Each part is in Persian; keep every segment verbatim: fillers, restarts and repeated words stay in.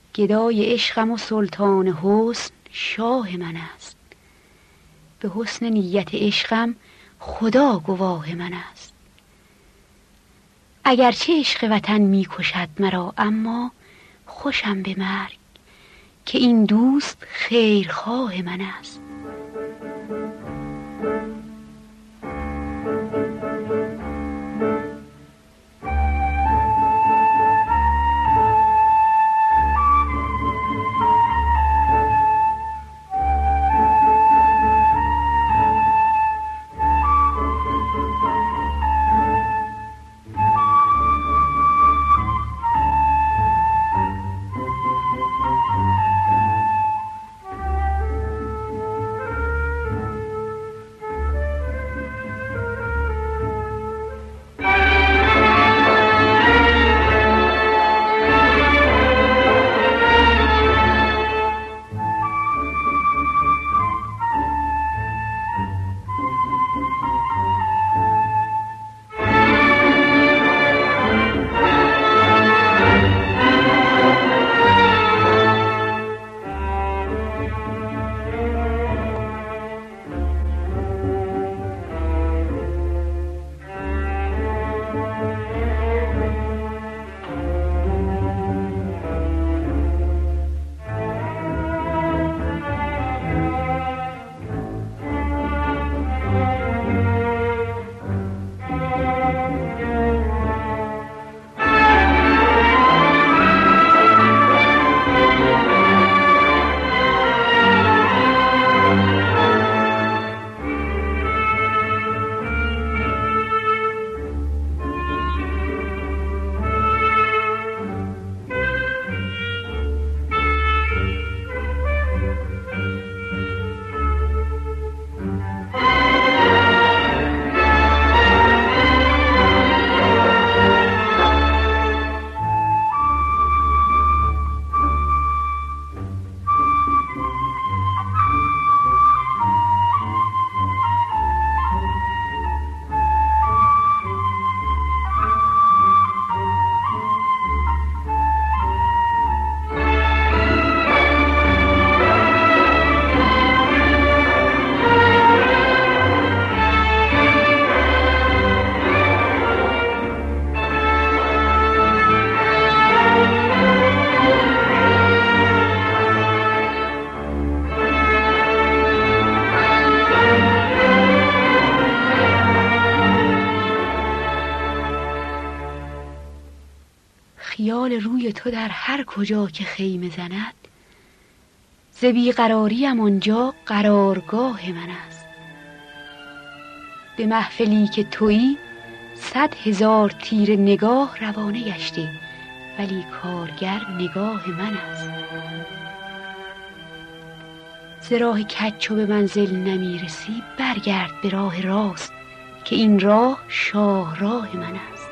گدای عشقم و سلطان حسن شاه من است. به حسن نیت عشقم خدا گواه من است. اگرچه عشق وطن می کشد مرا، اما خوشم به مرگ که این دوست خیرخواه من است. خیال روی تو در هر کجا که خیمه زند، ز بیقراریم آنجا قرارگاه من است. به محفلی که تویی صد هزار تیر نگاه روانه گشتی، ولی کارگر نگاه من است. ز راه کج چو به منزل نمیرسی، برگرد به راه راست که این راه شاه راه من است.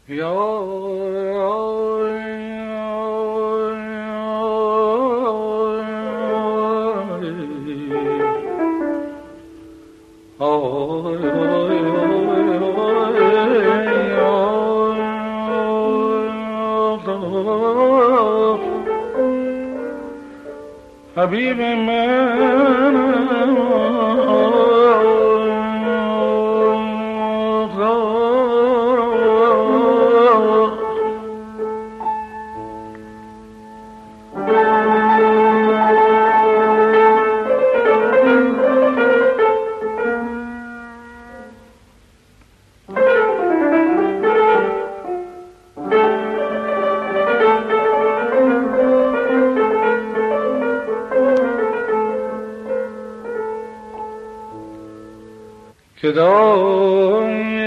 حبیب من که دای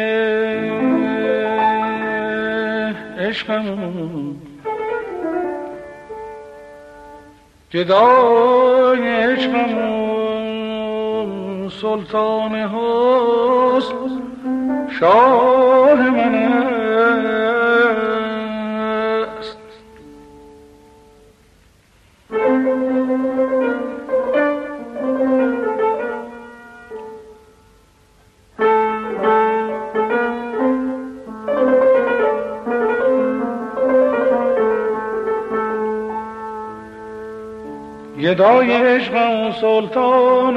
عشقم که دای عشقم سلطان حسن شاه من است. گدای عشقم سلطان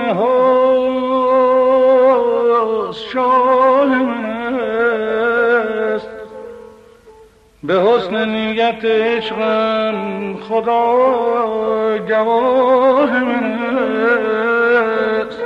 حسن شاه من است. به حسن نیت عشقم خدا گواه من است.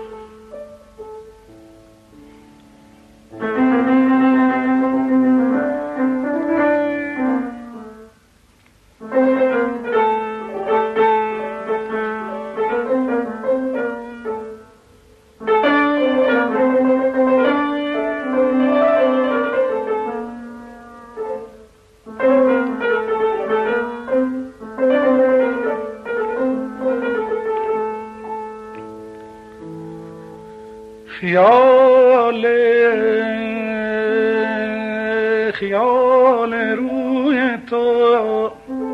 خیال خیال روی تو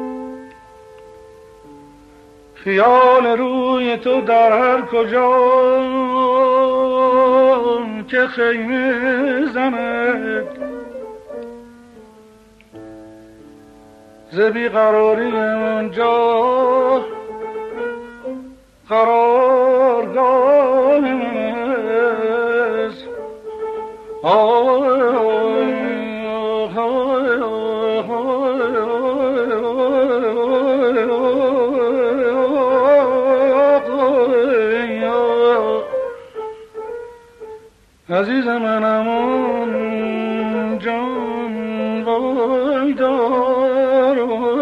خیال روی تو در هر کجا که خیمه زند ز بیقراری اونجا قرارگاه من است. عزیز منم آن جان وای دار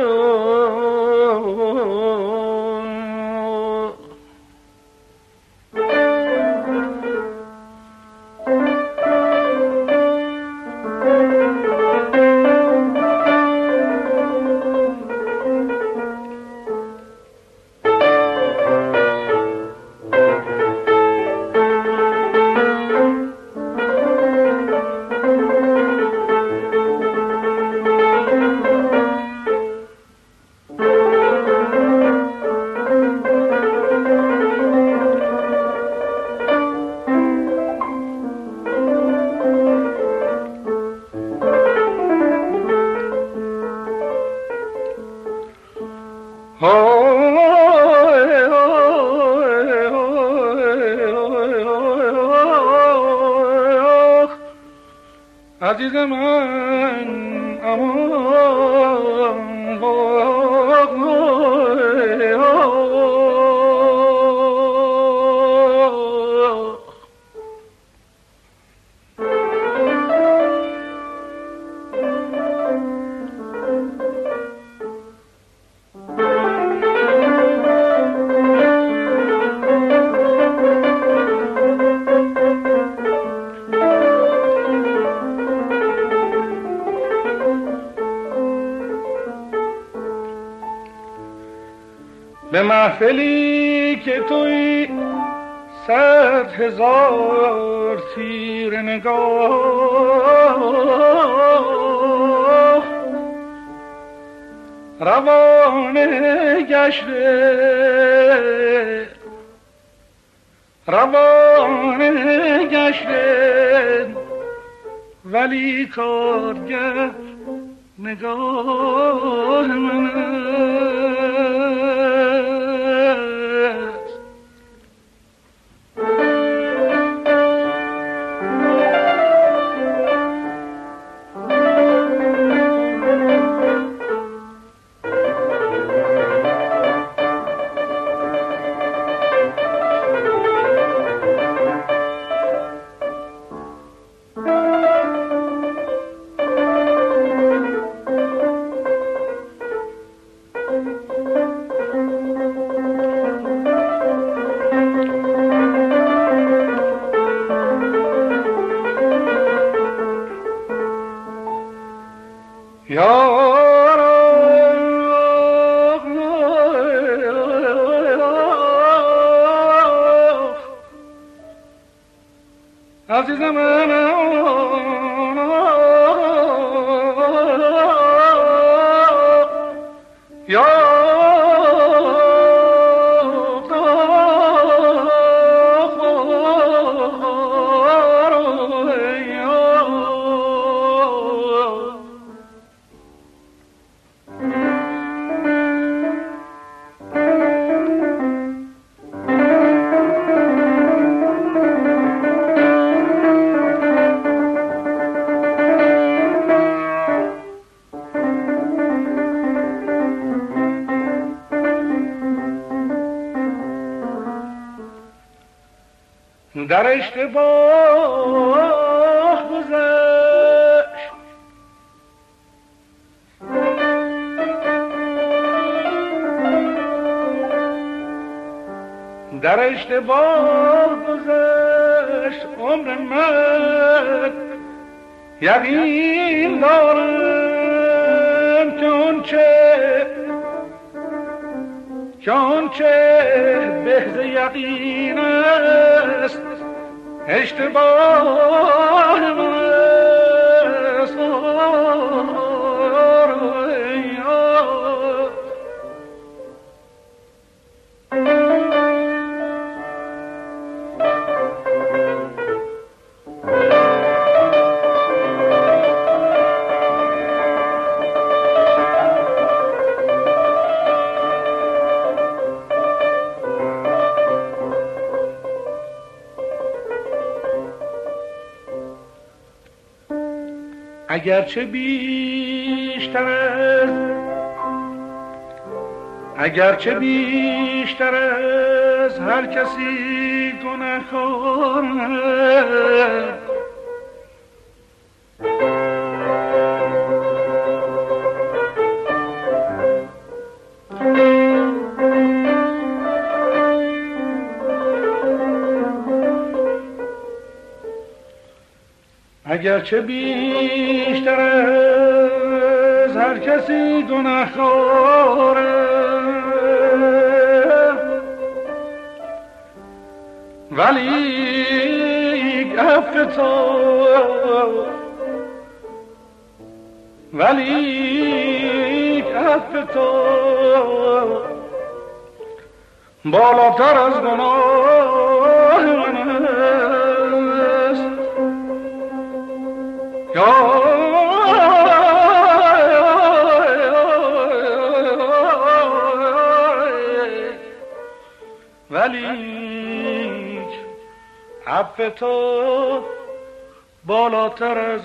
عزیز من امان به محفلی که توی صد هزار تیر نگاه روانه گشته روانه گشته ولی کارگر نگاه من است. عزیزم من یا در اشتباه گذشت در اشتباه گذشت عمر من یقین دارم که اون چه که اون چه بهز یقین است اشتباه من است. اگرچه بیشتر از اگرچه بیشتر از هر کسی گناهکار اگرچه بیشتر از هر کسی گناهکاره ولی عفو تو ولی عفو تو بالاتر از گناه من است. ولی عفو تو بالاتر از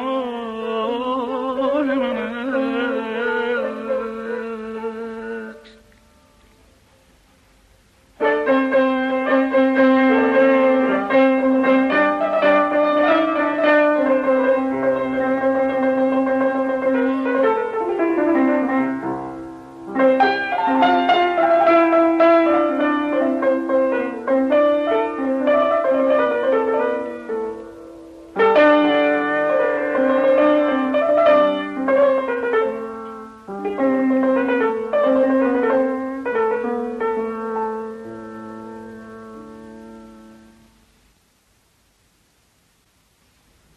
گناه من است.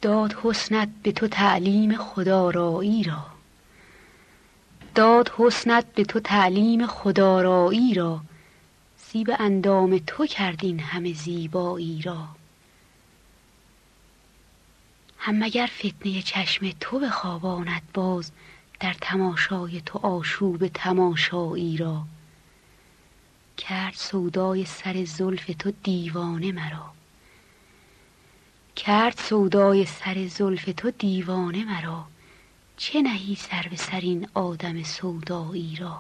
داد حسنت به تو تعلیم خودآرایی را، داد حسنت به تو تعلیم خودآرایی را، زیب اندام تو کرد این همه زیبایی را. هم مگر فتنه چشم تو بخواباند باز، در تماشای تو آشوب تماشایی را. کرد سودای سر زلف تو دیوانه مرا، کرد سودای سر زلف تو دیوانه مرا. چه نهی سر به سر این آدم سودایی را.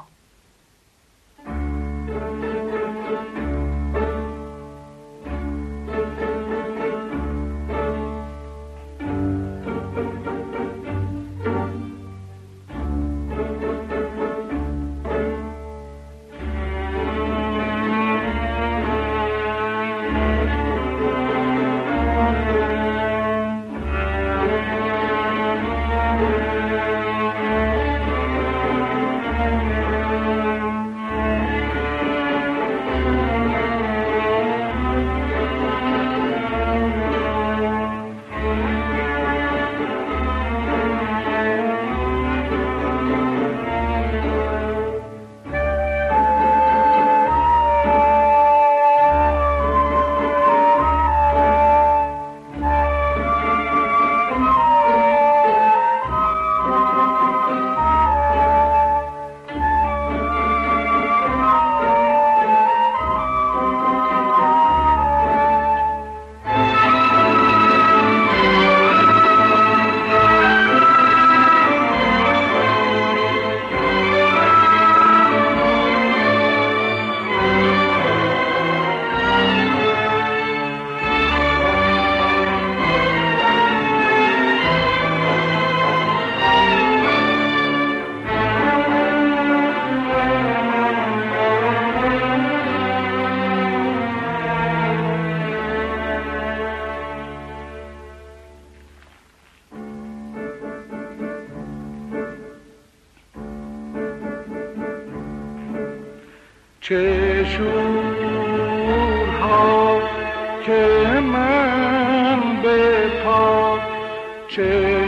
چه شورها که من به پا، چه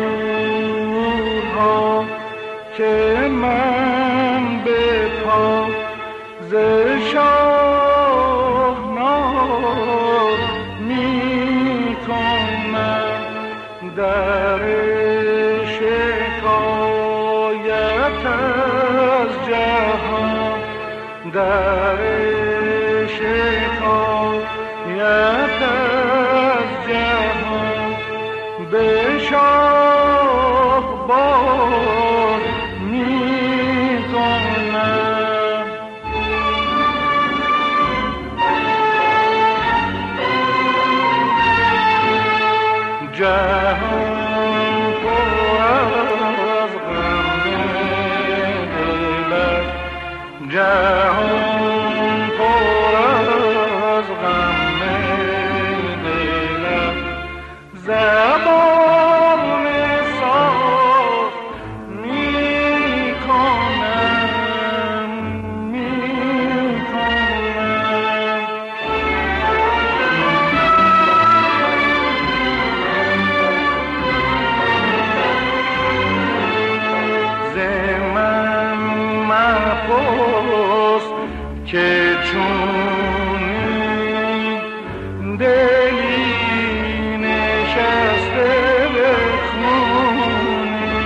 شورها که من به پا ز شاهناز می کنم. در شکایت از جهان، در شکایت از جهان به شاه باز می کنم. جهان پر از غم دلت، جهان پر از غم دلت، زبان صاف می کنم می کنم. ز من مپرس که چونی دلی نشسته به خونی،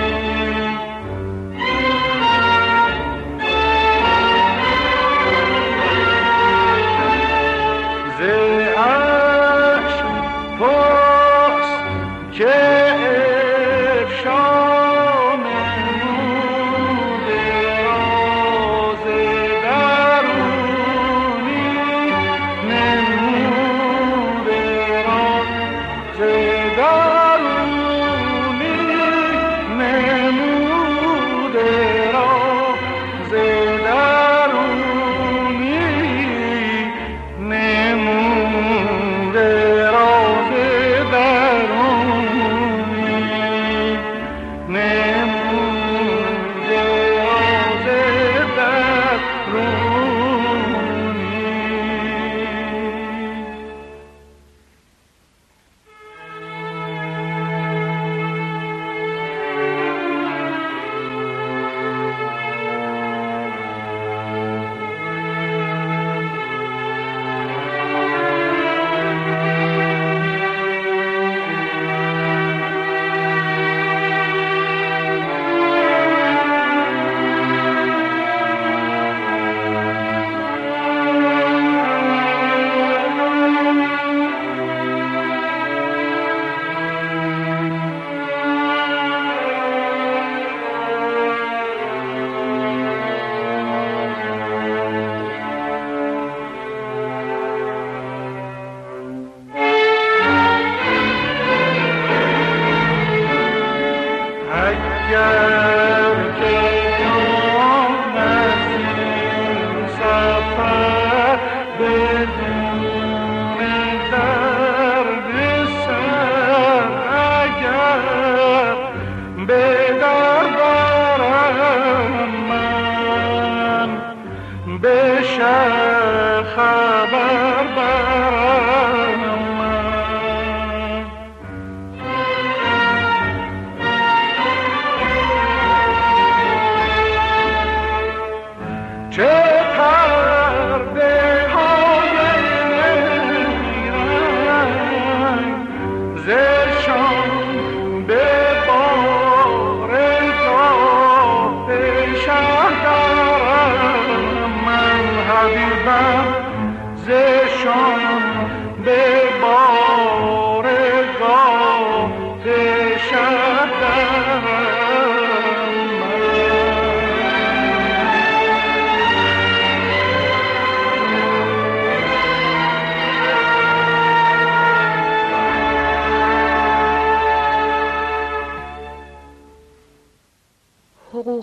ز اشک پرس که افشا نموده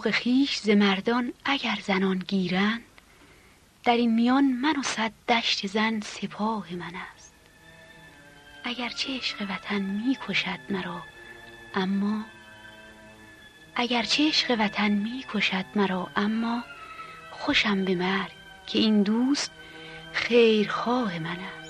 طوق خیش ز مردان اگر زنان گیرند، در این میان من و صد دشت زن سپاه من است. اگرچه عشق وطن می کشد مرا اما اگرچه عشق وطن می کشد مرا اما خوشم به مرگ که این دوست خیرخواه من است.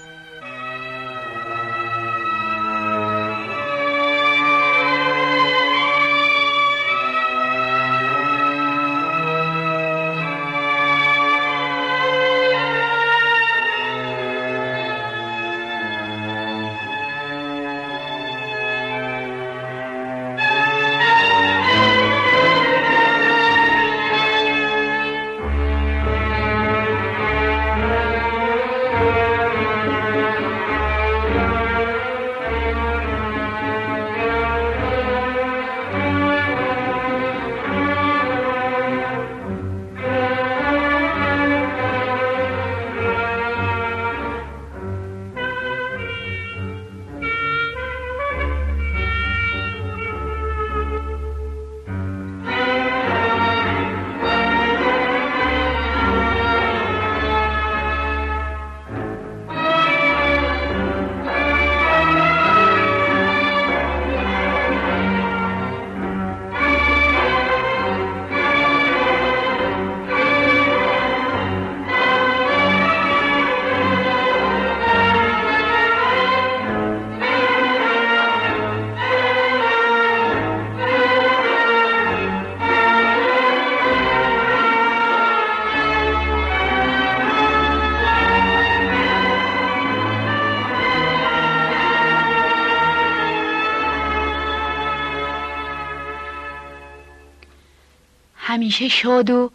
همیشه شاد و